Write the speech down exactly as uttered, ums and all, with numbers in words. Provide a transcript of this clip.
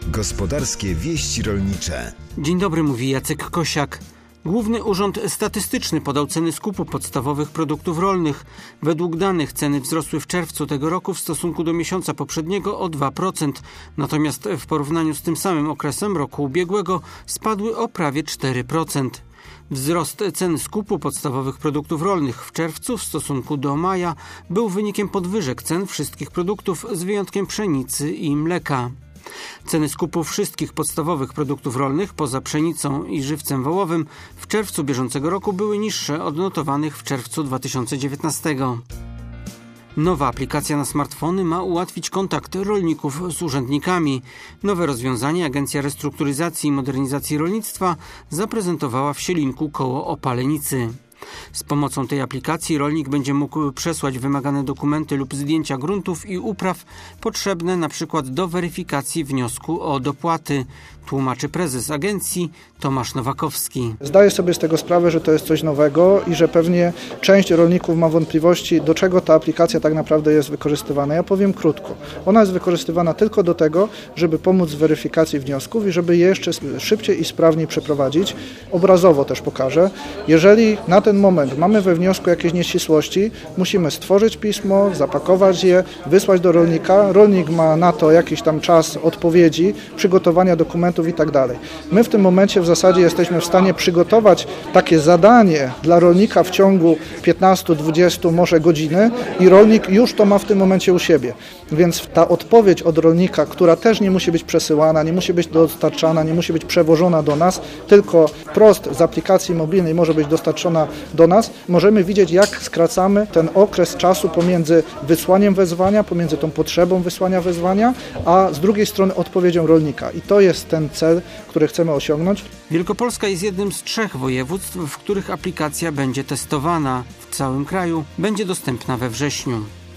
Gospodarskie wieści rolnicze. Dzień dobry, mówi Jacek Kosiak. Główny Urząd Statystyczny podał ceny skupu podstawowych produktów rolnych. Według danych ceny wzrosły w czerwcu tego roku w stosunku do miesiąca poprzedniego o dwa procent. Natomiast w porównaniu z tym samym okresem roku ubiegłego spadły o prawie cztery procent. Wzrost cen skupu podstawowych produktów rolnych w czerwcu w stosunku do maja był wynikiem podwyżek cen wszystkich produktów z wyjątkiem pszenicy i mleka. Ceny skupu wszystkich podstawowych produktów rolnych poza pszenicą i żywcem wołowym w czerwcu bieżącego roku były niższe od notowanych w czerwcu dwa tysiące dziewiętnastego. Nowa aplikacja na smartfony ma ułatwić kontakt rolników z urzędnikami. Nowe rozwiązanie Agencja Restrukturyzacji i Modernizacji Rolnictwa zaprezentowała w Sielinku koło Opalenicy. Z pomocą tej aplikacji rolnik będzie mógł przesłać wymagane dokumenty lub zdjęcia gruntów i upraw potrzebne np. do weryfikacji wniosku o dopłaty, tłumaczy prezes agencji Tomasz Nowakowski. Zdaję sobie z tego sprawę, że to jest coś nowego i że pewnie część rolników ma wątpliwości, do czego ta aplikacja tak naprawdę jest wykorzystywana. Ja powiem krótko. Ona jest wykorzystywana tylko do tego, żeby pomóc w weryfikacji wniosków i żeby je jeszcze szybciej i sprawniej przeprowadzić. Obrazowo też pokażę. Jeżeli na ten moment mamy we wniosku jakieś nieścisłości, musimy stworzyć pismo, zapakować je, wysłać do rolnika. Rolnik ma na to jakiś tam czas odpowiedzi, przygotowania dokumentów i tak dalej. My w tym momencie w zasadzie jesteśmy w stanie przygotować takie zadanie dla rolnika w ciągu piętnastu dwudziestu może godziny i rolnik już to ma w tym momencie u siebie. Więc ta odpowiedź od rolnika, która też nie musi być przesyłana, nie musi być dostarczana, nie musi być przewożona do nas, tylko wprost z aplikacji mobilnej może być dostarczona do nas, możemy widzieć, jak skracamy ten okres czasu pomiędzy wysłaniem wezwania, pomiędzy tą potrzebą wysłania wezwania, a z drugiej strony odpowiedzią rolnika. I to jest ten cel, który chcemy osiągnąć. Wielkopolska jest jednym z trzech województw, w których aplikacja będzie testowana. W całym kraju będzie dostępna we wrześniu.